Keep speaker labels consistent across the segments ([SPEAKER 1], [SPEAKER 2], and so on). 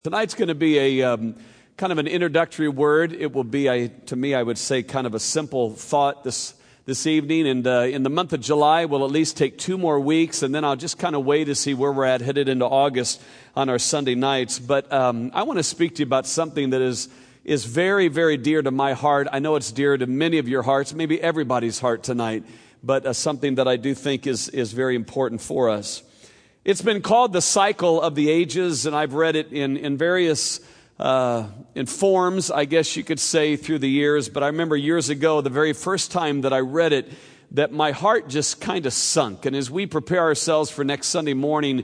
[SPEAKER 1] Tonight's going to be a kind of an introductory word. It will be, to me, I would say, kind of a simple thought this evening. And in the month of July, we'll at least take 2 more weeks, and then I'll just kind of wait to see where we're at headed into August on our Sunday nights. But I want to speak to you about something that is very, very dear to my heart. I know it's dear to many of your hearts, maybe everybody's heart tonight, but something that I do think is very important for us. It's been called the cycle of the ages, and I've read it in various in forms, I guess you could say, through the years. But I remember years ago, the very first time that I read it, that my heart just kind of sunk. And as we prepare ourselves for next Sunday morning,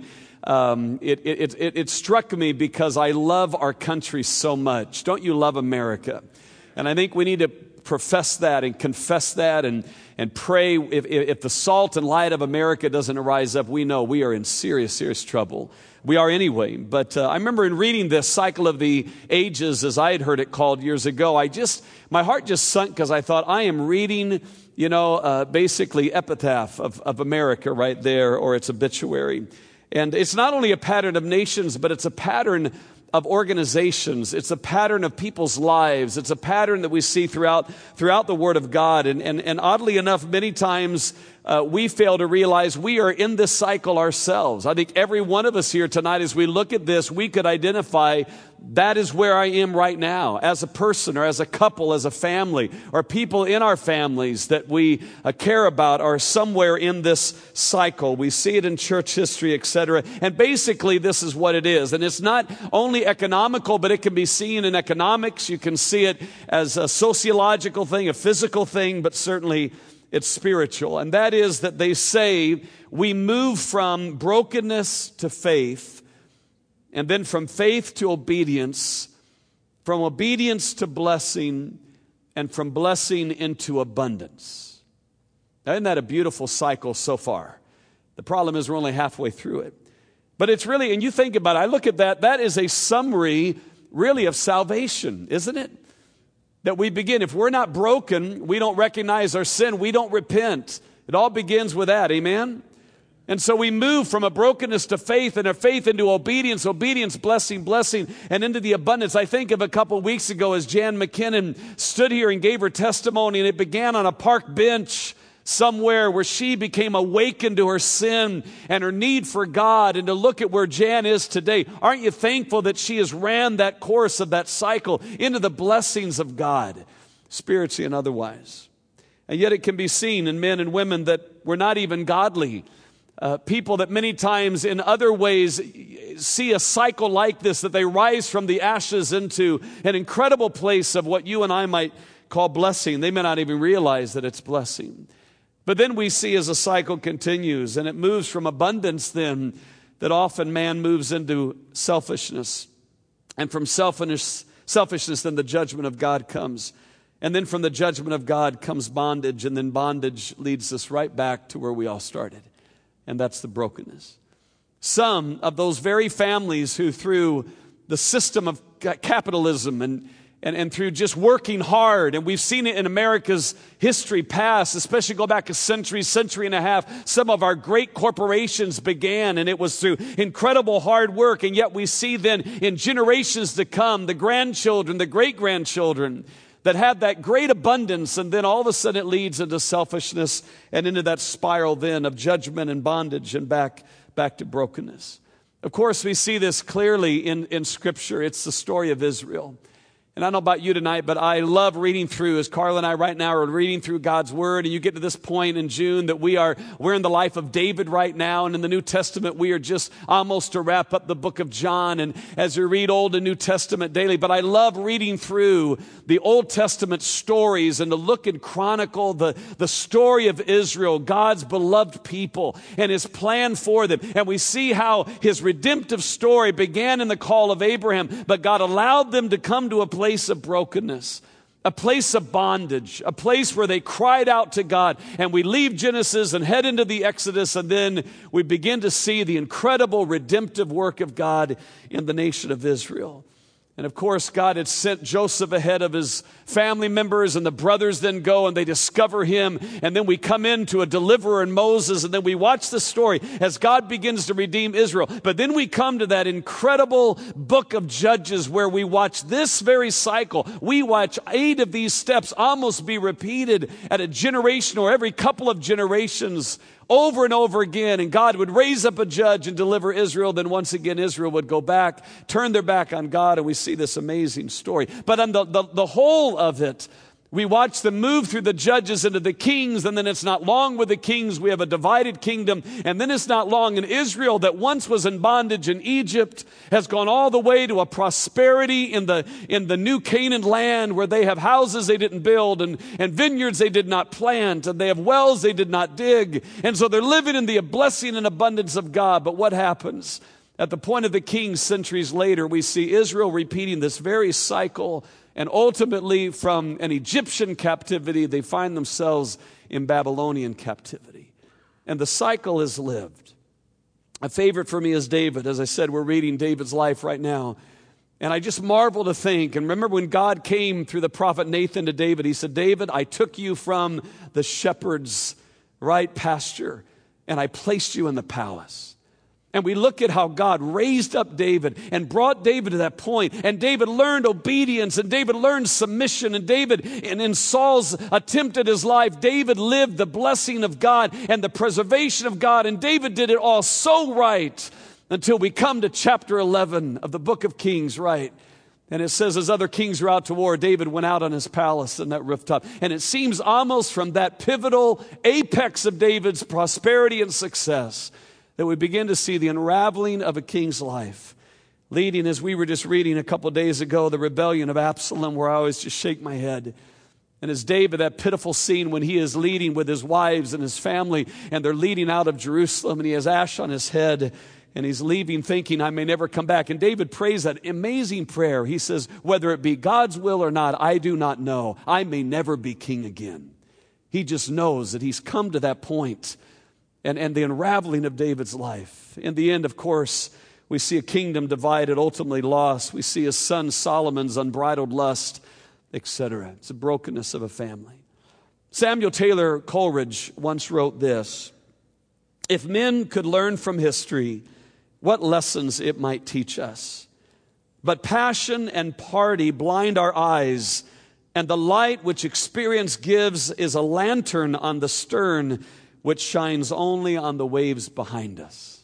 [SPEAKER 1] it struck me because I love our country so much. Don't you love America? And I think we need to profess that and confess that and pray. If the salt and light of America doesn't rise up, we know we are in serious, serious trouble. We are anyway. But I remember in reading this cycle of the ages, as I had heard it called years ago, my heart just sunk because I thought, I am reading, basically epitaph of America right there, or its obituary. And it's not only a pattern of nations, but it's a pattern of organizations. It's a pattern of people's lives. It's a pattern that we see throughout the Word of God. And oddly enough, many times we fail to realize we are in this cycle ourselves. I think every one of us here tonight, as we look at this, we could identify that is where I am right now, as a person or as a couple, as a family, or people in our families that we care about are somewhere in this cycle. We see it in church history, etc. And basically, this is what it is. And it's not only economical, but it can be seen in economics. You can see it as a sociological thing, a physical thing, but certainly it's spiritual. And that is that they say we move from brokenness to faith, and then from faith to obedience, from obedience to blessing, and from blessing into abundance. Now, isn't that a beautiful cycle so far? The problem is we're only halfway through it. But it's really, and you think about it, I look at that is a summary really of salvation, isn't it? That we begin, if we're not broken, we don't recognize our sin, we don't repent. It all begins with that, amen? And so we move from a brokenness to faith, and a faith into obedience, blessing, and into the abundance. I think of a couple weeks ago as Jan McKinnon stood here and gave her testimony, and it began on a park bench somewhere where she became awakened to her sin and her need for God, and to look at where Jan is today. Aren't you thankful that she has ran that course of that cycle into the blessings of God, spiritually and otherwise? And yet it can be seen in men and women that were not even godly. People that many times in other ways see a cycle like this, that they rise from the ashes into an incredible place of what you and I might call blessing. They may not even realize that it's blessing. But then we see as the cycle continues and it moves from abundance then, that often man moves into selfishness. And from selfishness then the judgment of God comes. And then from the judgment of God comes bondage, and then bondage leads us right back to where we all started. And that's the brokenness. Some of those very families who, through the system of capitalism and through just working hard, and we've seen it in America's history past, especially go back a century and a half, some of our great corporations began, and it was through incredible hard work. And yet we see then in generations to come, the grandchildren, the great-grandchildren, that have that great abundance, and then all of a sudden it leads into selfishness and into that spiral then of judgment and bondage and back to brokenness. Of course, we see this clearly in Scripture. It's the story of Israel. And I don't know about you tonight, but I love reading through, as Carl and I right now are reading through God's Word, and you get to this point in June that we're in the life of David right now, and in the New Testament we are just almost to wrap up the book of John, and as we read Old and New Testament daily. But I love reading through the Old Testament stories and to look and chronicle the story of Israel, God's beloved people, and His plan for them. And we see how His redemptive story began in the call of Abraham, but God allowed them to come to a place of brokenness, a place of bondage, a place where they cried out to God. And we leave Genesis and head into the Exodus, and then we begin to see the incredible redemptive work of God in the nation of Israel. And of course, God had sent Joseph ahead of his family members, and the brothers then go and they discover him. And then we come into a deliverer in Moses, and then we watch the story as God begins to redeem Israel. But then we come to that incredible book of Judges where we watch this very cycle. We watch 8 of these steps almost be repeated at a generation or every couple of generations, over and over again, and God would raise up a judge and deliver Israel. Then once again, Israel would go back, turn their back on God, and we see this amazing story. But on the whole of it, we watch them move through the judges into the kings, and then it's not long with the kings. We have a divided kingdom, and then it's not long. And Israel, that once was in bondage in Egypt, has gone all the way to a prosperity in the new Canaan land, where they have houses they didn't build and vineyards they did not plant, and they have wells they did not dig. And so they're living in the blessing and abundance of God. But what happens? At the point of the kings centuries later, we see Israel repeating this very cycle. And ultimately, from an Egyptian captivity, they find themselves in Babylonian captivity. And the cycle is lived. A favorite for me is David. As I said, we're reading David's life right now. And I just marvel to think, and remember when God came through the prophet Nathan to David, he said, David, I took you from the shepherd's pasture, and I placed you in the palace. And we look at how God raised up David and brought David to that point. And David learned obedience, and David learned submission. And David, and in Saul's attempt at his life, David lived the blessing of God and the preservation of God. And David did it all so right until we come to chapter 11 of the book of Kings, right? And it says, as other kings were out to war, David went out on his palace in that rooftop. And it seems almost from that pivotal apex of David's prosperity and success that we begin to see the unraveling of a king's life, leading, as we were just reading a couple of days ago, the rebellion of Absalom, where I always just shake my head. And as David, that pitiful scene when he is leading with his wives and his family, and they're leading out of Jerusalem, and he has ash on his head, and he's leaving thinking, I may never come back. And David prays that amazing prayer. He says, whether it be God's will or not, I do not know. I may never be king again. He just knows that he's come to that point. And the unraveling of David's life. In the end, of course, we see a kingdom divided, ultimately lost. We see his son Solomon's unbridled lust, etc. It's the brokenness of a family. Samuel Taylor Coleridge once wrote this: if men could learn from history what lessons it might teach us, but passion and party blind our eyes, and the light which experience gives is a lantern on the stern, which shines only on the waves behind us.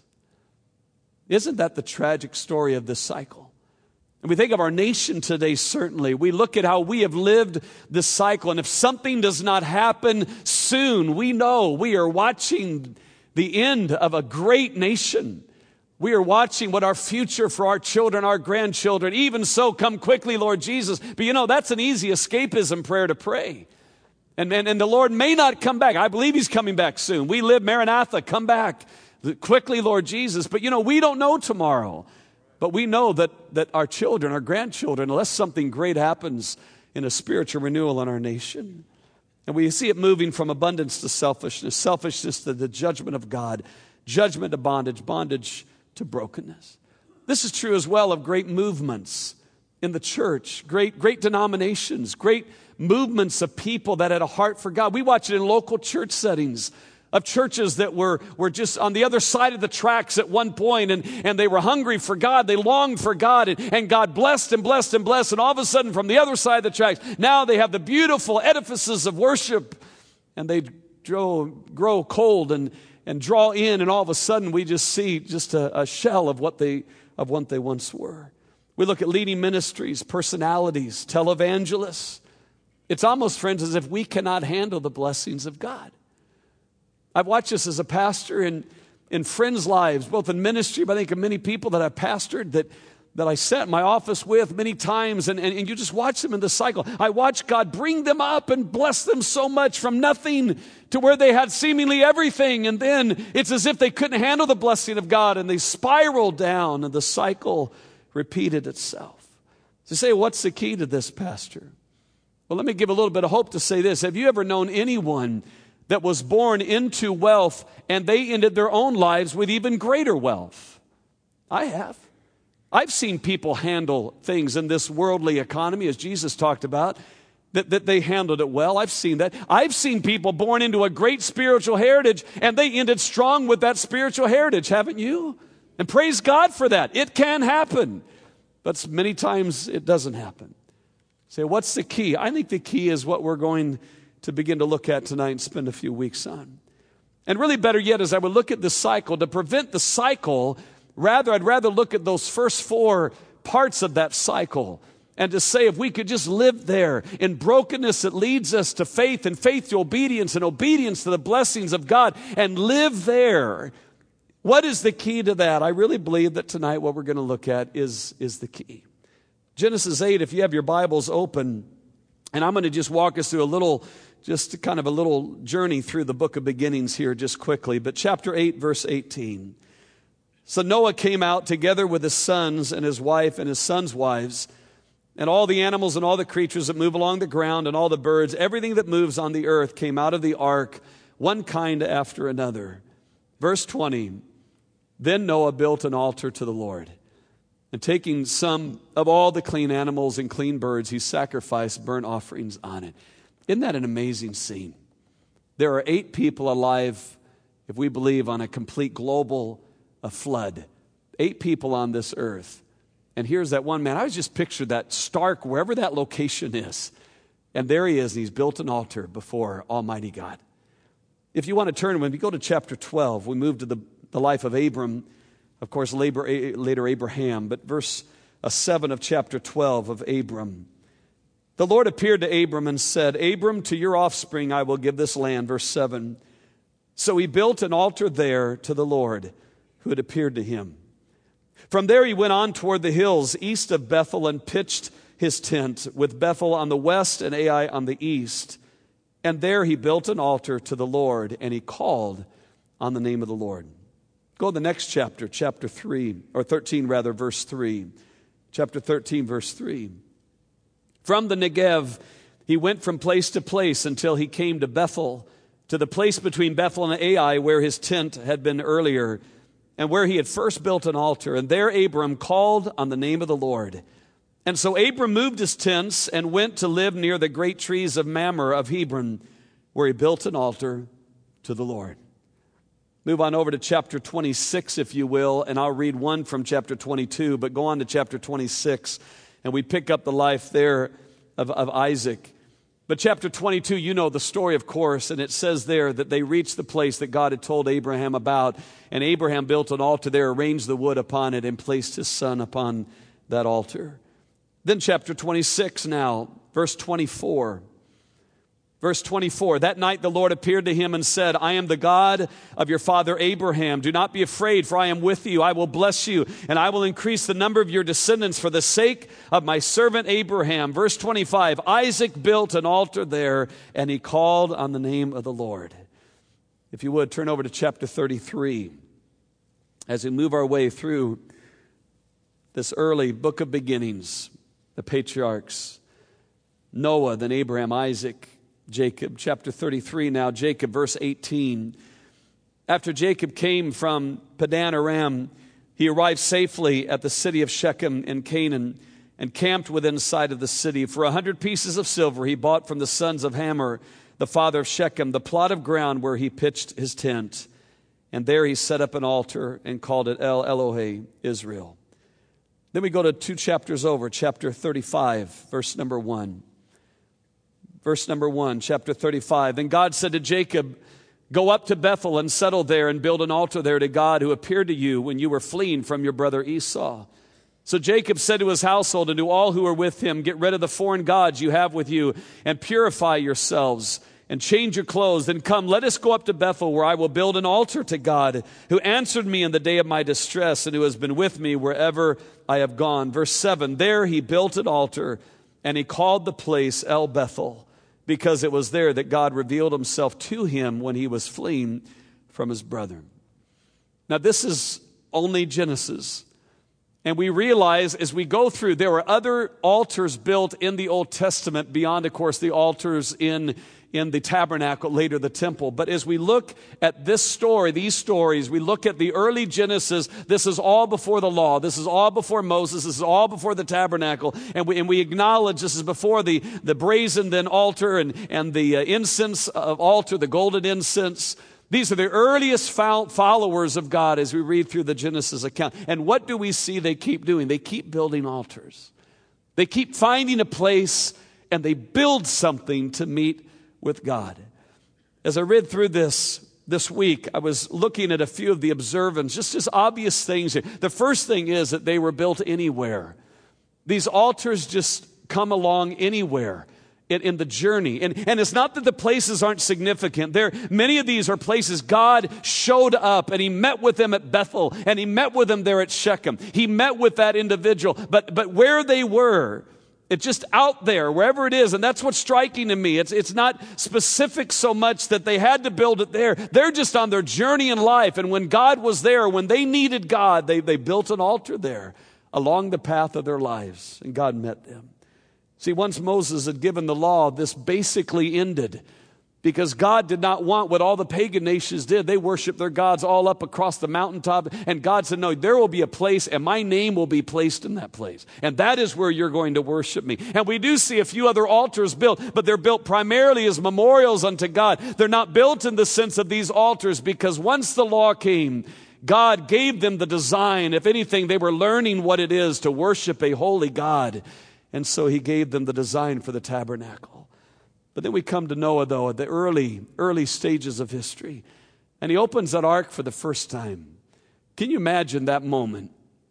[SPEAKER 1] Isn't that the tragic story of this cycle? And we think of our nation today, certainly. We look at how we have lived this cycle, and if something does not happen soon, we know we are watching the end of a great nation. We are watching what our future for our children, our grandchildren, even so, come quickly, Lord Jesus. But that's an easy escapism prayer to pray. And the Lord may not come back. I believe he's coming back soon. We live, Maranatha, come back quickly, Lord Jesus. But we don't know tomorrow. But we know that our children, our grandchildren, unless something great happens in a spiritual renewal in our nation. And we see it moving from abundance to selfishness, selfishness to the judgment of God, judgment to bondage, bondage to brokenness. This is true as well of great movements in the church, great denominations, great movements of people that had a heart for God. We watch it in local church settings of churches that were just on the other side of the tracks at one point, and they were hungry for God. They longed for God, and God blessed and blessed and blessed. And all of a sudden, from the other side of the tracks, now they have the beautiful edifices of worship, and they grow cold and draw in, and all of a sudden we just see just a shell of what they once were. We look at leading ministries, personalities, televangelists. It's almost, friends, as if we cannot handle the blessings of God. I've watched this as a pastor in friends' lives, both in ministry, but I think of many people that I've pastored that I sat in my office with many times, and you just watch them in the cycle. I watch God bring them up and bless them so much from nothing to where they had seemingly everything, and then it's as if they couldn't handle the blessing of God, and they spiraled down, and the cycle repeated itself. So you say, what's the key to this, Pastor? Well, let me give a little bit of hope to say this. Have you ever known anyone that was born into wealth and they ended their own lives with even greater wealth? I have. I've seen people handle things in this worldly economy, as Jesus talked about, that they handled it well. I've seen that. I've seen people born into a great spiritual heritage, and they ended strong with that spiritual heritage, haven't you? And praise God for that. It can happen. But many times it doesn't happen. Say, what's the key? I think the key is what we're going to begin to look at tonight and spend a few weeks on. And really better yet, as I would look at this cycle, to prevent the cycle, I'd rather look at those first 4 parts of that cycle and to say if we could just live there in brokenness that leads us to faith, and faith to obedience, and obedience to the blessings of God, and live there. What is the key to that? I really believe that tonight what we're going to look at is the key. Genesis 8, if you have your Bibles open, and I'm going to just walk us through a little journey through the book of beginnings here just quickly. But chapter 8, verse 18. So Noah came out together with his sons and his wife and his sons' wives, and all the animals and all the creatures that move along the ground and all the birds, everything that moves on the earth came out of the ark, one kind after another. Verse 20, then Noah built an altar to the Lord. And taking some of all the clean animals and clean birds, he sacrificed burnt offerings on it. Isn't that an amazing scene? There are 8 people alive, if we believe, on a complete global flood. 8 people on this earth. And here's that one man. I was just pictured that Stark, wherever that location is. And there he is, and he's built an altar before Almighty God. If you want to turn, when we go to chapter 12, we move to the life of Abram, of course, later Abraham, but verse 7 of chapter 12 of Abram. The Lord appeared to Abram and said, Abram, to your offspring I will give this land. Verse 7. So he built an altar there to the Lord who had appeared to him. From there he went on toward the hills east of Bethel and pitched his tent, with Bethel on the west and Ai on the east. And there he built an altar to the Lord, and he called on the name of the Lord. Go to the next chapter, chapter 13, verse 3. Chapter 13, verse 3. From the Negev, he went from place to place until he came to Bethel, to the place between Bethel and Ai where his tent had been earlier, and where he had first built an altar. And there Abram called on the name of the Lord. And so Abram moved his tents and went to live near the great trees of Mamre of Hebron, where he built an altar to the Lord. Move on over to chapter 26, if you will, and I'll read one from chapter 22, but go on to chapter 26, and we pick up the life there of Isaac. But chapter 22, you know the story, of course, and it says there that they reached the place that God had told Abraham about, and Abraham built an altar there, arranged the wood upon it, and placed his son upon that altar. Then chapter 26 now, verse 24. Verse 24, that night the Lord appeared to him and said, I am the God of your father Abraham. Do not be afraid, for I am with you. I will bless you, and I will increase the number of your descendants for the sake of my servant Abraham. Verse 25, Isaac built an altar there, and he called on the name of the Lord. If you would, turn over to chapter 33. As we move our way through this early book of beginnings, the patriarchs, Noah, then Abraham, Isaac, Jacob. Chapter 33 now, Jacob, verse 18. After Jacob came from Padan Aram, he arrived safely at the city of Shechem in Canaan and camped within sight of the city. For 100 pieces of silver he bought from the sons of Hamor, the father of Shechem, the plot of ground where he pitched his tent. And there he set up an altar and called it El Elohe Israel. Then we go to 2 chapters over, chapter 35, verse number 1. Verse number 1, chapter 35. And God said to Jacob, go up to Bethel and settle there and build an altar there to God who appeared to you when you were fleeing from your brother Esau. So Jacob said to his household and to all who were with him, get rid of the foreign gods you have with you and purify yourselves and change your clothes. Then come, let us go up to Bethel where I will build an altar to God who answered me in the day of my distress and who has been with me wherever I have gone. Verse 7, there he built an altar and he called the place El Bethel, because it was there that God revealed himself to him when he was fleeing from his brother. Now this is only Genesis. And we realize as we go through, there were other altars built in the Old Testament beyond, of course, the altars in in the tabernacle, later the temple. But as we look at this story, these stories, we look at the early Genesis, this is all before the law. This is all before Moses. This is all before the tabernacle. And we acknowledge this is before the brazen then altar and the incense of altar, the golden incense. These are the earliest followers of God as we read through the Genesis account. And what do we see they keep doing? They keep building altars. They keep finding a place and they build something to meet with God. As I read through this week, I was looking at a few of the observances, just as obvious things here. The first thing is that they were built anywhere. These altars just come along anywhere in the journey. And it's not that the places aren't significant. Many of these are places God showed up and he met with them at Bethel and he met with them there at Shechem. He met with that individual. But where they were, it's just out there, wherever it is. And that's what's striking to me. It's not specific so much that they had to build it there. They're just on their journey in life. And when God was there, when they needed God, they built an altar there along the path of their lives. And God met them. See, once Moses had given the law, this basically ended because God did not want what all the pagan nations did. They worshiped their gods all up across the mountaintop. And God said, no, there will be a place and my name will be placed in that place. And that is where you're going to worship me. And we do see a few other altars built, but they're built primarily as memorials unto God. They're not built in the sense of these altars because once the law came, God gave them the design. If anything, they were learning what it is to worship a holy God. And so he gave them the design for the tabernacle. But then we come to Noah, though, at the early stages of history. And he opens that ark for the first time. Can you imagine that moment?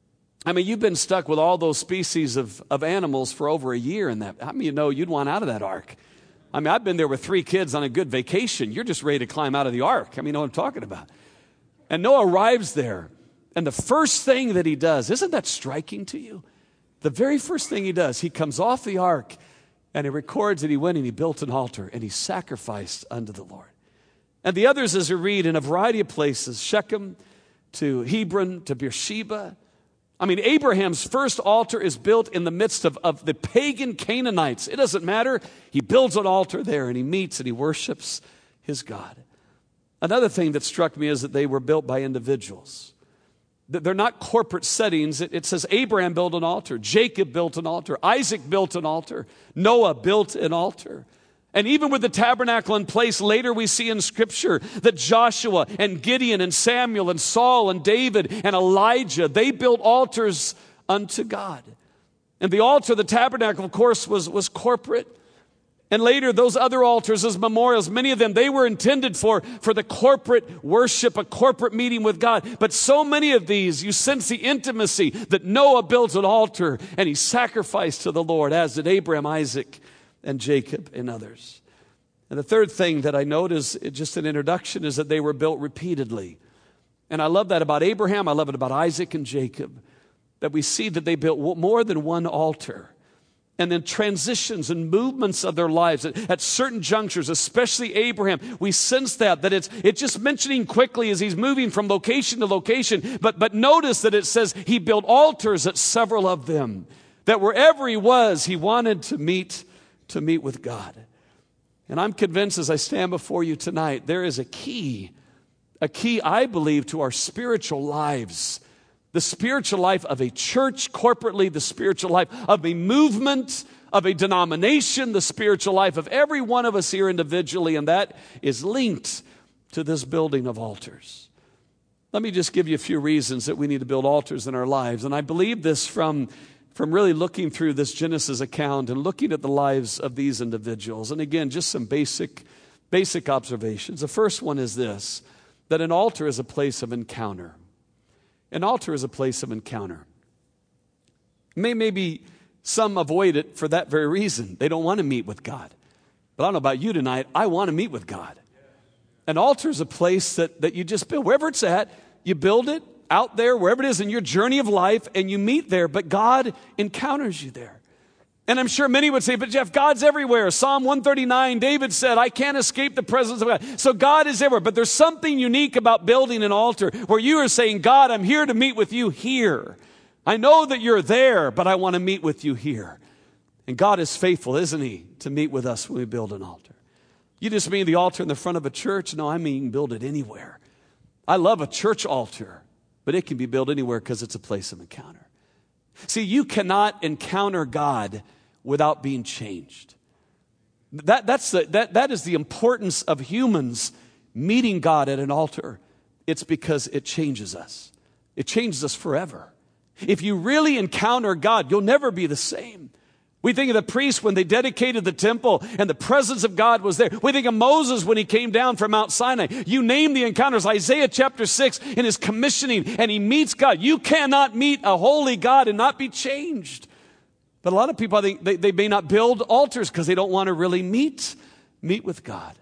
[SPEAKER 1] I mean, you've been stuck with all those species of animals for over a year in that. How many of you know you'd want out of that ark? I mean, I've been there with 3 kids on a good vacation. You're just ready to climb out of the ark. I mean, you know what I'm talking about. And Noah arrives there. And the first thing that he does, isn't that striking to you? The very first thing he does, he comes off the ark and he records that he went and he built an altar and he sacrificed unto the Lord. And the others, as we read, in a variety of places, Shechem to Hebron to Beersheba. I mean, Abraham's first altar is built in the midst of the pagan Canaanites. It doesn't matter. He builds an altar there and he meets and he worships his God. Another thing that struck me is that they were built by individuals. They're not corporate settings. It says Abraham built an altar. Jacob built an altar. Isaac built an altar. Noah built an altar. And even with the tabernacle in place, later we see in Scripture that Joshua and Gideon and Samuel and Saul and David and Elijah, they built altars unto God. And the altar, the tabernacle, of course, was corporate. And later, those other altars as memorials, many of them, they were intended for the corporate worship, a corporate meeting with God. But so many of these, you sense the intimacy that Noah built an altar and he sacrificed to the Lord, as did Abraham, Isaac, and Jacob, and others. And the third thing that I note is just an introduction is that they were built repeatedly. And I love that about Abraham. I love it about Isaac and Jacob, that we see that they built more than one altar. And then transitions and movements of their lives at certain junctures, especially Abraham, we sense that it's just mentioning quickly as he's moving from location to location. But notice that it says he built altars at several of them, that wherever he was, he wanted to meet with God. And I'm convinced as I stand before you tonight, there is a key, I believe, to our spiritual lives. The spiritual life of a church corporately, the spiritual life of a movement, of a denomination, the spiritual life of every one of us here individually, and that is linked to this building of altars. Let me just give you a few reasons that we need to build altars in our lives. And I believe this from really looking through this Genesis account and looking at the lives of these individuals. And again, just some basic observations. The first one is this, that an altar is a place of encounter. An altar is a place of encounter. Maybe some avoid it for that very reason. They don't want to meet with God. But I don't know about you tonight. I want to meet with God. An altar is a place that you just build. Wherever it's at, you build it out there, wherever it is in your journey of life, and you meet there. But God encounters you there. And I'm sure many would say, but Jeff, God's everywhere. Psalm 139, David said, I can't escape the presence of God. So God is everywhere. But there's something unique about building an altar where you are saying, God, I'm here to meet with you here. I know that you're there, but I want to meet with you here. And God is faithful, isn't he, to meet with us when we build an altar. You just mean the altar in the front of a church? No, I mean build it anywhere. I love a church altar, but it can be built anywhere because it's a place of encounter. See, you cannot encounter God without being changed. That is the importance of humans meeting God at an altar. It's because it changes us. It changes us forever. If you really encounter God, you'll never be the same. We think of the priests when they dedicated the temple and the presence of God was there. We think of Moses when he came down from Mount Sinai. You name the encounters. Isaiah chapter 6 in his commissioning, and he meets God. You cannot meet a holy God and not be changed. But a lot of people, I think, they may not build altars because they don't want to really meet with God.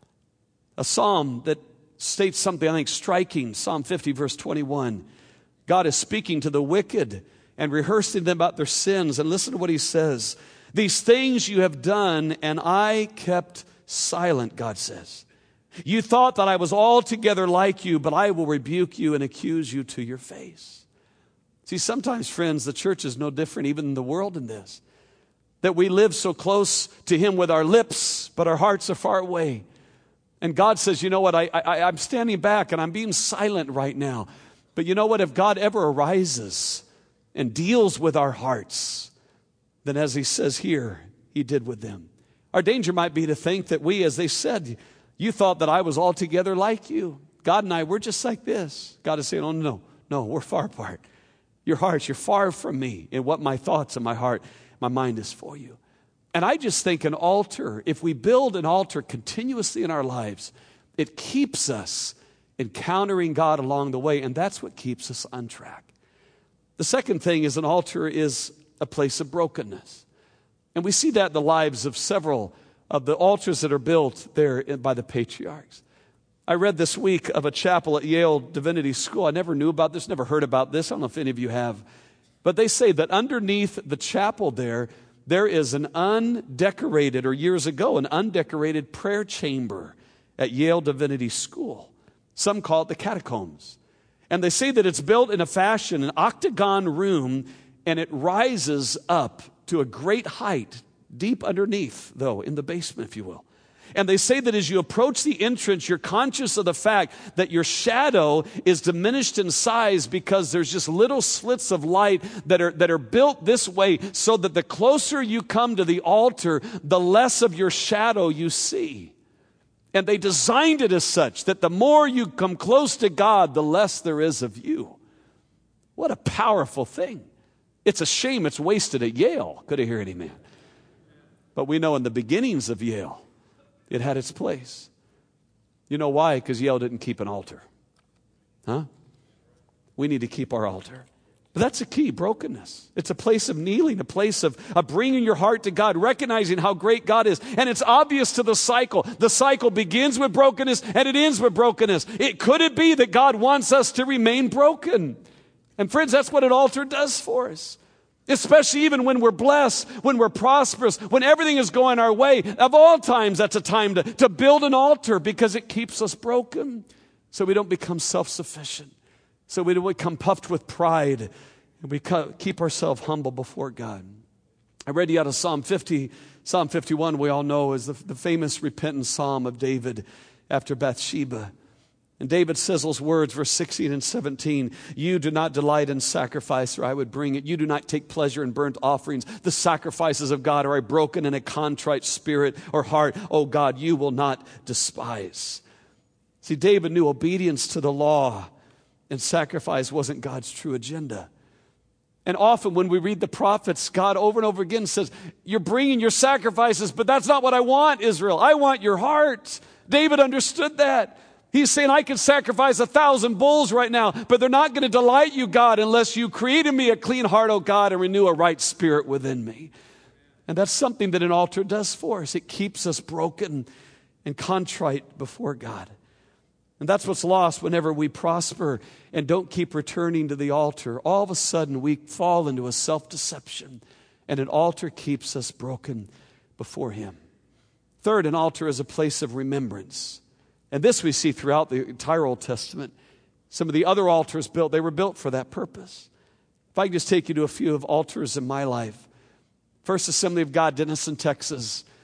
[SPEAKER 1] A psalm that states something, I think, striking, Psalm 50, verse 21. God is speaking to the wicked and rehearsing them about their sins. And listen to what he says. These things you have done, and I kept silent, God says. You thought that I was altogether like you, but I will rebuke you and accuse you to your face. See, sometimes, friends, the church is no different even than the world in this. That we live so close to him with our lips, but our hearts are far away. And God says, you know what, I'm standing back and I'm being silent right now. But you know what, if God ever arises and deals with our hearts, then as he says here, he did with them. Our danger might be to think that we, as they said, you thought that I was altogether like you. God and I, we're just like this. God is saying, oh, no, we're far apart. Your hearts, you're far from me in what my thoughts and my heart, my mind is for you. And I just think an altar, if we build an altar continuously in our lives, it keeps us encountering God along the way, and that's what keeps us on track. The second thing is an altar is a place of brokenness. And we see that in the lives of several of the altars that are built there by the patriarchs. I read this week of a chapel at Yale Divinity School. I never knew about this, never heard about this. I don't know if any of you have. But they say that underneath the chapel there is an undecorated, or years ago, an undecorated prayer chamber at Yale Divinity School. Some call it the catacombs. And they say that it's built in a fashion, an octagon room, and it rises up to a great height, deep underneath, though, in the basement, if you will. And they say that as you approach the entrance, you're conscious of the fact that your shadow is diminished in size because there's just little slits of light that are built this way so that the closer you come to the altar, the less of your shadow you see. And they designed it as such that the more you come close to God, the less there is of you. What a powerful thing. It's a shame it's wasted at Yale. Could I hear any man? But we know in the beginnings of Yale, it had its place. You know why? Because Yale didn't keep an altar. Huh? We need to keep our altar. But that's a key, brokenness. It's a place of kneeling, a place of bringing your heart to God, recognizing how great God is. And it's obvious to the cycle. The cycle begins with brokenness and it ends with brokenness. Could it be that God wants us to remain broken? And friends, that's what an altar does for us. Especially even when we're blessed, when we're prosperous, when everything is going our way. Of all times, that's a time to build an altar because it keeps us broken so we don't become self-sufficient. So we don't become puffed with pride, and we keep ourselves humble before God. I read you out of Psalm 50. Psalm 51, we all know, is the famous repentant psalm of David after Bathsheba. And David says those words, verse 16 and 17, you do not delight in sacrifice, or I would bring it. You do not take pleasure in burnt offerings. The sacrifices of God are a broken and a contrite spirit or heart. Oh God, you will not despise. See, David knew obedience to the law and sacrifice wasn't God's true agenda. And often when we read the prophets, God over and over again says, you're bringing your sacrifices, but that's not what I want, Israel. I want your heart. David understood that. He's saying, I can sacrifice 1,000 bulls right now, but they're not going to delight you, God, unless you create in me a clean heart, O God, and renew a right spirit within me. And that's something that an altar does for us. It keeps us broken and contrite before God. And that's what's lost whenever we prosper and don't keep returning to the altar. All of a sudden, we fall into a self-deception, and an altar keeps us broken before Him. Third, an altar is a place of remembrance. And this we see throughout the entire Old Testament. Some of the other altars built, they were built for that purpose. If I can just take you to a few of altars in my life. First Assembly of God, Denison, Texas.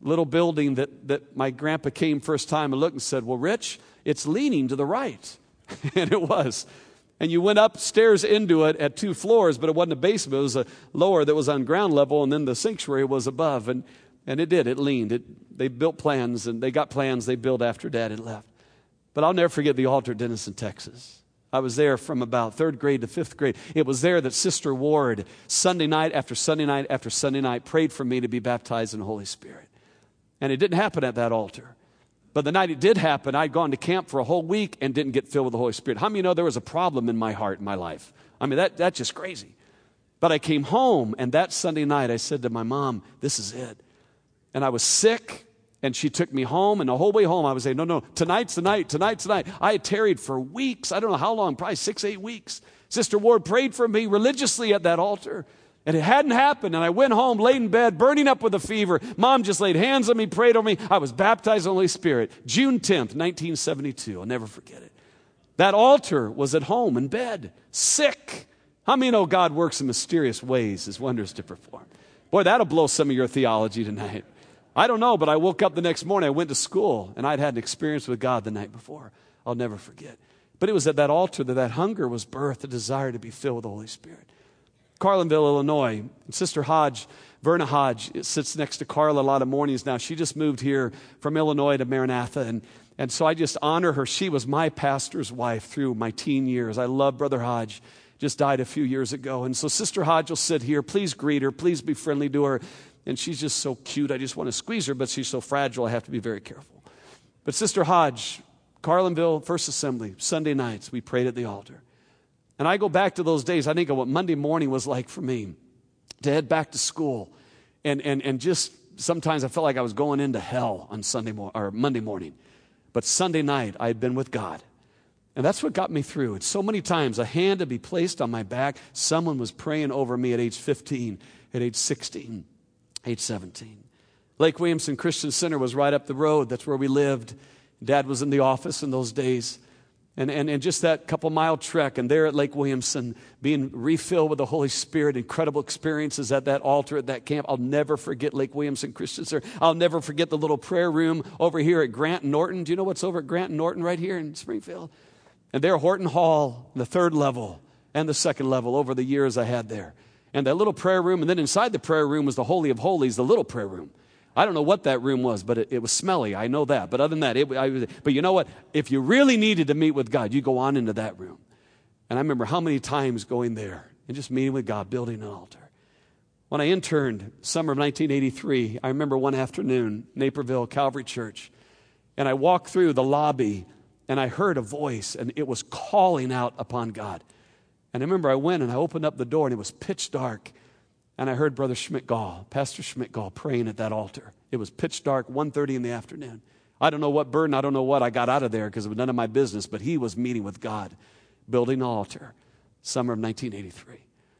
[SPEAKER 1] little building that my grandpa came first time and looked and said, well, Rich, it's leaning to the right. And it was. And you went upstairs into it at 2 floors, but it wasn't a basement. It was a lower that was on ground level, and then the sanctuary was above. And it did. It leaned. They built plans, and they got plans they built after Dad had left. But I'll never forget the altar at Denison, Texas. I was there from about 3rd grade to 5th grade. It was there that Sister Ward, Sunday night after Sunday night after Sunday night, prayed for me to be baptized in the Holy Spirit. And it didn't happen at that altar. But the night it did happen, I'd gone to camp for a whole week and didn't get filled with the Holy Spirit. How many of you know there was a problem in my heart, in my life? I mean, that's just crazy. But I came home, and that Sunday night I said to my mom, this is it. And I was sick. And she took me home, and the whole way home I was saying, no, tonight's the night, tonight's the night. I had tarried for weeks. I don't know how long, probably 6, 8 weeks. Sister Ward prayed for me religiously at that altar, and it hadn't happened. And I went home, laid in bed, burning up with a fever. Mom just laid hands on me, prayed over me. I was baptized in the Holy Spirit, June 10th, 1972. I'll never forget it. That altar was at home in bed, sick. How many know God works in mysterious ways, His wonders to perform? Boy, that'll blow some of your theology tonight. I don't know, but I woke up the next morning. I went to school, and I'd had an experience with God the night before. I'll never forget. But it was at that altar that hunger was birthed, the desire to be filled with the Holy Spirit. Carlinville, Illinois, Sister Hodge, Verna Hodge, sits next to Carla a lot of mornings now. She just moved here from Illinois to Maranatha, and so I just honor her. She was my pastor's wife through my teen years. I love Brother Hodge. Just died a few years ago. And so Sister Hodge will sit here. Please greet her. Please be friendly to her. And she's just so cute. I just want to squeeze her, but she's so fragile, I have to be very careful. But Sister Hodge, Carlinville First Assembly, Sunday nights, we prayed at the altar. And I go back to those days. I think of what Monday morning was like for me, to head back to school. And just sometimes I felt like I was going into hell on Monday morning. But Sunday night, I had been with God. And that's what got me through. And so many times, a hand to be placed on my back. Someone was praying over me at age 15, at age 16. Age 17. Lake Williamson Christian Center was right up the road. That's where we lived. Dad was in the office in those days. And just that couple-mile trek, and there at Lake Williamson, being refilled with the Holy Spirit, incredible experiences at that altar, at that camp. I'll never forget Lake Williamson Christian Center. I'll never forget the little prayer room over here at Grant and Norton. Do you know what's over at Grant and Norton right here in Springfield? And there, Horton Hall, the 3rd level and the 2nd level over the years I had there. And that little prayer room, and then inside the prayer room was the Holy of Holies, the little prayer room. I don't know what that room was, but it was smelly. I know that. But other than that, but you know what? If you really needed to meet with God, you go on into that room. And I remember how many times going there and just meeting with God, building an altar. When I interned, summer of 1983, I remember one afternoon, Naperville Calvary Church, and I walked through the lobby, and I heard a voice, and it was calling out upon God. And I remember I went and I opened up the door, and it was pitch dark. And I heard Brother Schmidt-Gall, Pastor Schmidt-Gall, praying at that altar. It was pitch dark, 1:30 in the afternoon. I don't know what burden, I don't know what I got out of there because it was none of my business, but he was meeting with God, building an altar, summer of 1983.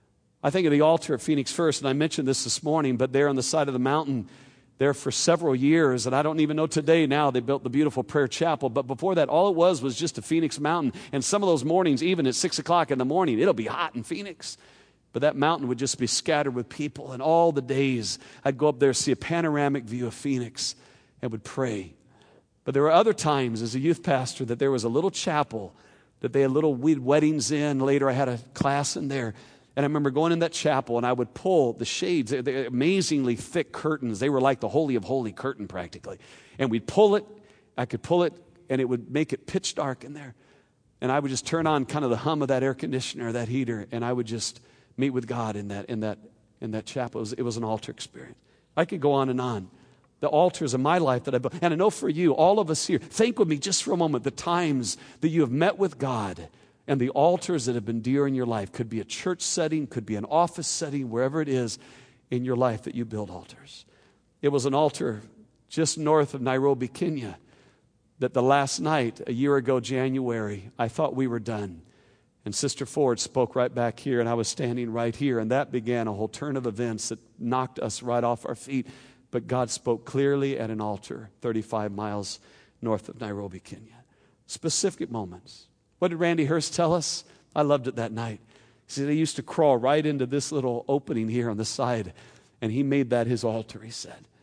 [SPEAKER 1] I think of the altar at Phoenix First, and I mentioned this morning, but there on the side of the mountain, there for several years, and I don't even know today now, they built the beautiful prayer chapel, but before that, all it was just a Phoenix mountain, and some of those mornings, even at 6 o'clock in the morning, it'll be hot in Phoenix, but that mountain would just be scattered with people, and all the days, I'd go up there, see a panoramic view of Phoenix, and would pray. But there were other times as a youth pastor that there was a little chapel that they had little weddings in. Later, I had a class in there. And I remember going in that chapel, and I would pull the shades, they're amazingly thick curtains. They were like the Holy of Holy curtain practically. And we'd pull it, I could pull it, and it would make it pitch dark in there. And I would just turn on kind of the hum of that air conditioner, that heater, and I would just meet with God in that chapel. It was an altar experience. I could go on and on. The altars of my life that I built. And I know for you, all of us here, think with me just for a moment the times that you have met with God and the altars that have been dear in your life. Could be a church setting, could be an office setting, wherever it is in your life that you build altars. It was an altar just north of Nairobi, Kenya, that the last night, a year ago, January, I thought we were done. And Sister Ford spoke right back here, and I was standing right here, and that began a whole turn of events that knocked us right off our feet. But God spoke clearly at an altar 35 miles north of Nairobi, Kenya. Specific moments. What did Randy Hurst tell us? I loved it that night. He said he used to crawl right into this little opening here on the side, and he made that his altar, he said.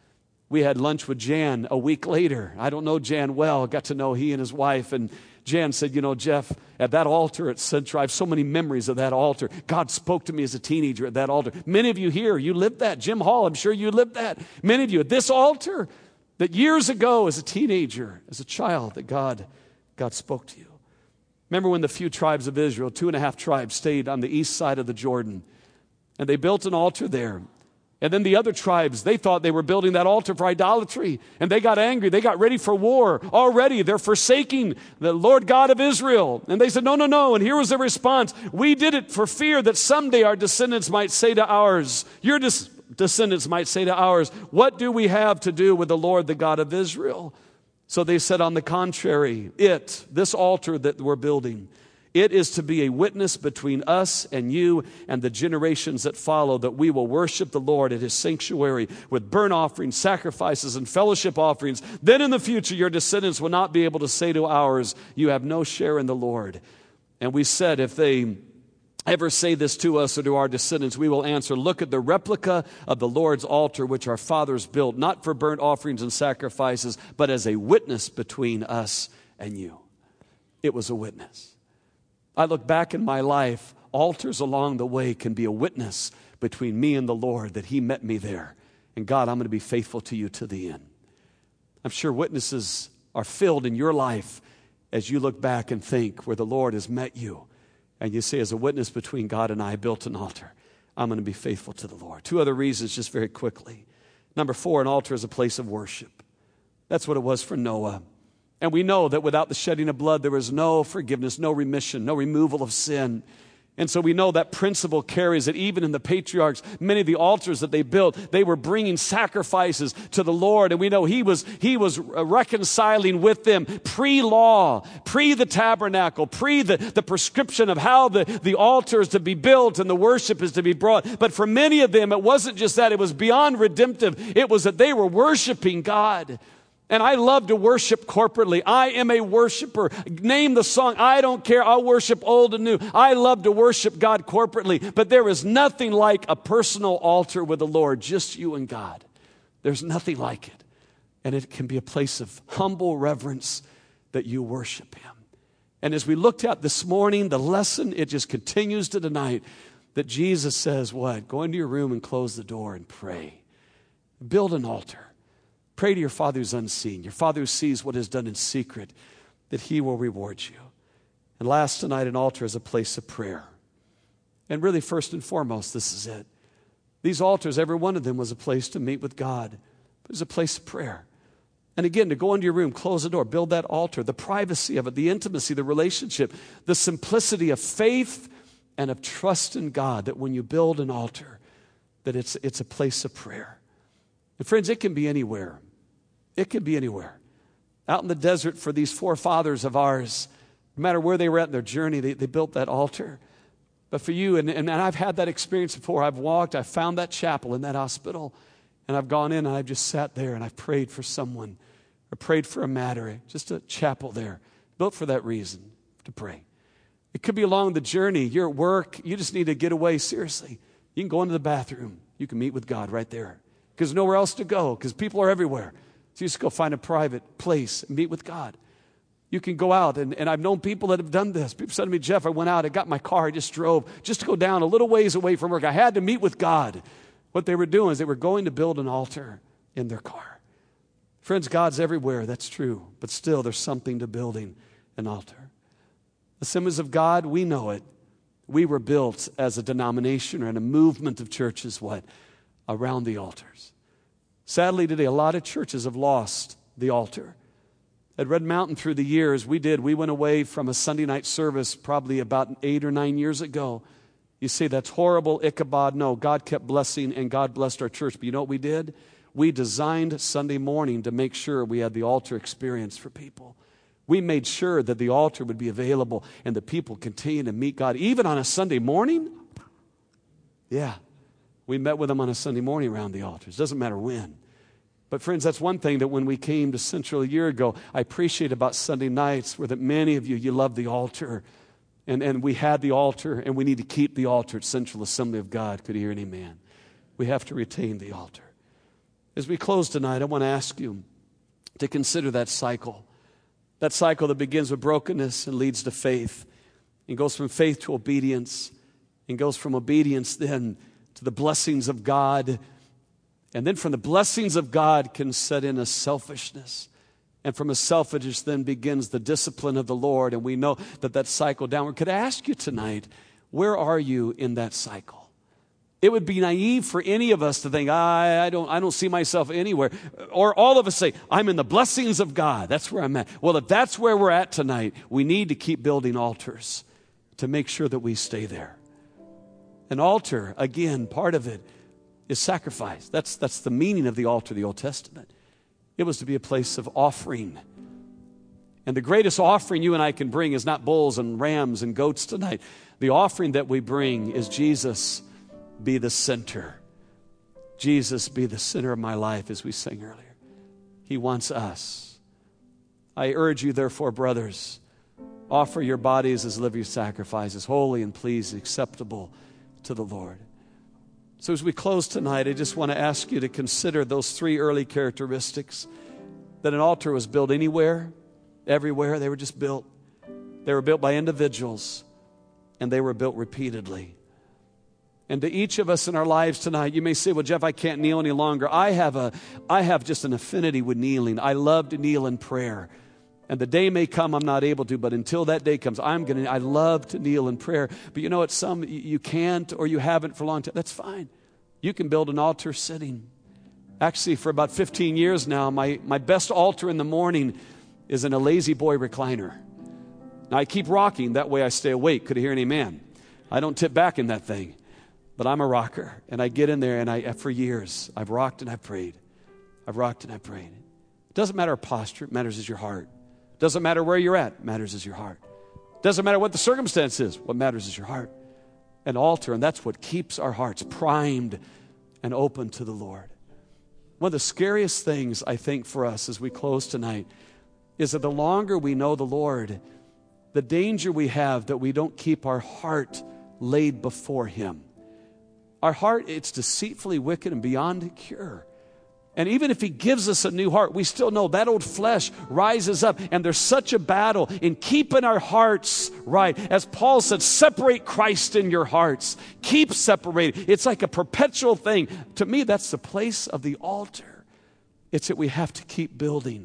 [SPEAKER 1] We had lunch with Jan a week later. I don't know Jan well. Got to know he and his wife. And Jan said, Jeff, at that altar at Central, I have so many memories of that altar. God spoke to me as a teenager at that altar. Many of you here, you lived that. Jim Hall, I'm sure you lived that. Many of you at this altar, that years ago as a teenager, as a child, that God spoke to you. Remember when the few tribes of Israel, 2.5 tribes, stayed on the east side of the Jordan, and they built an altar there. And then the other tribes, they thought they were building that altar for idolatry. And they got angry. They got ready for war. Already, they're forsaking the Lord God of Israel. And they said, no. And here was the response. We did it for fear that someday our descendants might say to ours, your descendants might say to ours, what do we have to do with the Lord, the God of Israel? So they said, on the contrary, this altar that we're building, it is to be a witness between us and you and the generations that follow, that we will worship the Lord at His sanctuary with burnt offerings, sacrifices, and fellowship offerings. Then in the future, your descendants will not be able to say to ours, you have no share in the Lord. And we said, if they ever say this to us or to our descendants, we will answer, look at the replica of the Lord's altar, which our fathers built, not for burnt offerings and sacrifices, but as a witness between us and you. It was a witness. I look back in my life, altars along the way can be a witness between me and the Lord that He met me there. And God, I'm going to be faithful to you to the end. I'm sure witnesses are filled in your life as you look back and think where the Lord has met you. And you say, as a witness between God and I built an altar, I'm going to be faithful to the Lord. 2 other reasons, just very quickly. Number 4, an altar is a place of worship. That's what it was for Noah. And we know that without the shedding of blood, there was no forgiveness, no remission, no removal of sin. And so we know that principle carries it. Even in the patriarchs, many of the altars that they built, they were bringing sacrifices to the Lord. And we know he was reconciling with them pre-law, pre the tabernacle, pre the prescription of how the altar is to be built and the worship is to be brought. But for many of them, it wasn't just that. It was beyond redemptive. It was that they were worshiping God. And I love to worship corporately. I am a worshiper. Name the song. I don't care. I'll worship old and new. I love to worship God corporately. But there is nothing like a personal altar with the Lord, just you and God. There's nothing like it. And it can be a place of humble reverence that you worship Him. And as we looked at this morning, the lesson, it just continues to tonight, that Jesus says what? Go into your room and close the door and pray. Build an altar. Pray to your Father who's unseen, your Father who sees what is done in secret, that He will reward you. And last tonight, an altar is a place of prayer. And really, first and foremost, this is it. These altars, every one of them was a place to meet with God. It was a place of prayer. And again, to go into your room, close the door, build that altar, the privacy of it, the intimacy, the relationship, the simplicity of faith and of trust in God, that when you build an altar, that it's a place of prayer. And friends, it can be anywhere. It could be anywhere. Out in the desert for these forefathers of ours, no matter where they were at in their journey, they built that altar. But for you, and I've had that experience before. I've found that chapel in that hospital, and I've gone in and I've just sat there and I've prayed for someone or prayed for a matter, just a chapel there, built for that reason, to pray. It could be along the journey. You're at work. You just need to get away. Seriously, you can go into the bathroom. You can meet with God right there because nowhere else to go because people are everywhere. So you just go find a private place and meet with God. You can go out, and I've known people that have done this. People said to me, Jeff, I went out, I got in my car, I just drove just to go down a little ways away from work. I had to meet with God. What they were doing is they were going to build an altar in their car. Friends, God's everywhere, that's true. But still, there's something to building an altar. Assemblies of God, we know it. We were built as a denomination or in a movement of churches, around the altars. Sadly, today, a lot of churches have lost the altar. At Red Mountain through the years, we went away from a Sunday night service probably about 8 or 9 years ago. You say, that's horrible, Ichabod. No, God kept blessing and God blessed our church. But you know what we did? We designed Sunday morning to make sure we had the altar experience for people. We made sure that the altar would be available and the people continue to meet God. Even on a Sunday morning? Yeah. We met with them on a Sunday morning around the altars. Doesn't matter when. But friends, that's one thing that when we came to Central a year ago, I appreciate about Sunday nights were that many of you love the altar. And we had the altar, and we need to keep the altar at Central Assembly of God. Could you hear an amen? We have to retain the altar. As we close tonight, I want to ask you to consider that cycle that begins with brokenness and leads to faith, and goes from faith to obedience, and goes from obedience then to the blessings of God, and then from the blessings of God can set in a selfishness, and from a selfishness then begins the discipline of the Lord, and we know that cycle downward. Could I ask you tonight, where are you in that cycle? It would be naive for any of us to think, I don't see myself anywhere. Or all of us say, I'm in the blessings of God. That's where I'm at. Well, if that's where we're at tonight, we need to keep building altars to make sure that we stay there. An altar, again, part of it is sacrifice. That's the meaning of the altar of the Old Testament. It was to be a place of offering. And the greatest offering you and I can bring is not bulls and rams and goats tonight. The offering that we bring is Jesus be the center. Jesus be the center of my life, as we sang earlier. He wants us. I urge you, therefore, brothers, offer your bodies as living sacrifices, holy and pleasing, acceptable to the Lord. So as we close tonight, I just want to ask you to consider those three early characteristics. That an altar was built anywhere, everywhere. They were just built. They were built by individuals, and they were built repeatedly. And to each of us in our lives tonight, you may say, well, Jeff, I can't kneel any longer. I have just an affinity with kneeling. I love to kneel in prayer. And the day may come I'm not able to, but until that day comes, I love to kneel in prayer. But you know what, some you can't or you haven't for a long time. That's fine. You can build an altar sitting. Actually, for about 15 years now, my best altar in the morning is in a lazy boy recliner. Now, I keep rocking. That way I stay awake. Could you hear an amen? I don't tip back in that thing. But I'm a rocker, and I get in there, and for years, I've rocked and I've prayed. I've rocked and I've prayed. It doesn't matter our posture. It matters is your heart. It doesn't matter where you're at. It matters is your heart. It doesn't matter what the circumstance is. What matters is your heart. An altar, and that's what keeps our hearts primed and open to the Lord. One of the scariest things, I think, for us as we close tonight is that the longer we know the Lord, the danger we have that we don't keep our heart laid before Him. Our heart, it's deceitfully wicked and beyond cure. And even if He gives us a new heart, we still know that old flesh rises up. And there's such a battle in keeping our hearts right. As Paul said, separate Christ in your hearts. Keep separated. It's like a perpetual thing. To me, that's the place of the altar. It's that we have to keep building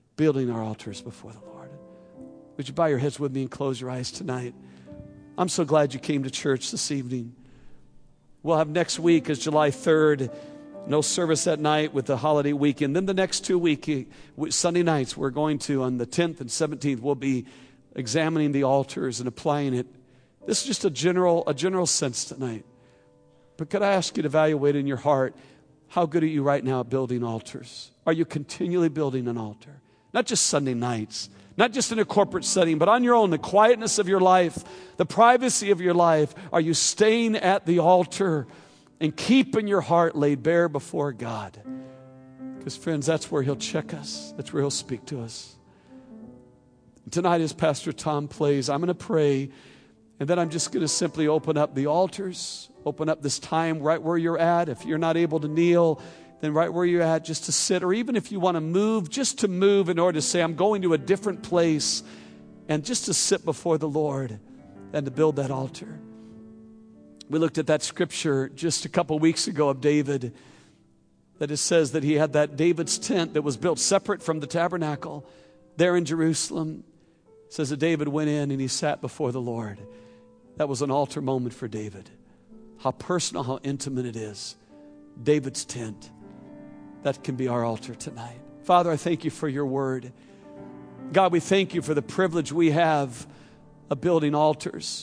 [SPEAKER 1] our altars before the Lord. Would you bow your heads with me and close your eyes tonight? I'm so glad you came to church this evening. We'll have next week is July 3rd. No service at night with the holiday weekend. Then the next 2 weeks, Sunday nights, we're going to, on the 10th and 17th, we'll be examining the altars and applying it. This is just a general sense tonight. But could I ask you to evaluate in your heart, how good are you right now at building altars? Are you continually building an altar? Not just Sunday nights, not just in a corporate setting, but on your own, the quietness of your life, the privacy of your life. Are you staying at the altar and keeping your heart laid bare before God? Because, friends, that's where He'll check us. That's where He'll speak to us. Tonight, as Pastor Tom plays, I'm going to pray, and then I'm just going to simply open up the altars, open up this time right where you're at. If you're not able to kneel, then right where you're at, just to sit, or even if you want to move, just to move in order to say, I'm going to a different place, and just to sit before the Lord and to build that altar. We looked at that scripture just a couple weeks ago of David, that it says that he had that David's tent that was built separate from the tabernacle there in Jerusalem. It says that David went in and he sat before the Lord. That was an altar moment for David. How personal, how intimate it is. David's tent. That can be our altar tonight. Father, I thank You for Your word. God, we thank You for the privilege we have of building altars.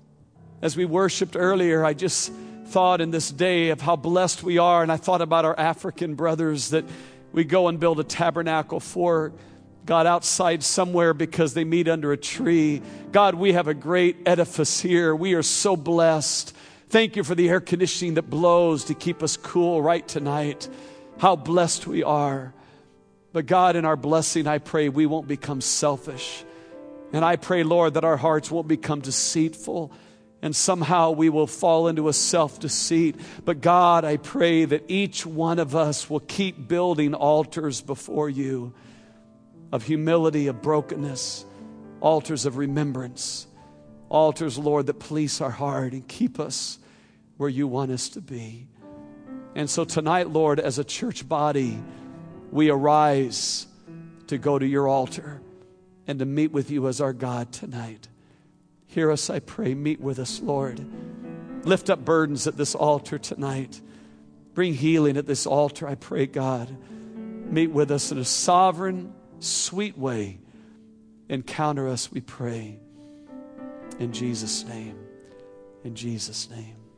[SPEAKER 1] As we worshiped earlier, I just thought in this day of how blessed we are, and I thought about our African brothers that we go and build a tabernacle for, God, outside somewhere because they meet under a tree. God, we have a great edifice here. We are so blessed. Thank You for the air conditioning that blows to keep us cool right tonight. How blessed we are. But God, in our blessing, I pray we won't become selfish. And I pray, Lord, that our hearts won't become deceitful. and somehow we will fall into a self-deceit. But God, I pray that each one of us will keep building altars before you of humility, of brokenness, altars of remembrance, altars, Lord, that police our heart and keep us where you want us to be. And so tonight, Lord, as a church body, we arise to go to your altar and to meet with you as our God tonight. Hear us, I pray. Meet with us, Lord. Lift up burdens at this altar tonight. Bring healing at this altar, I pray, God. Meet with us in a sovereign, sweet way. Encounter us, we pray. In Jesus' name. In Jesus' name.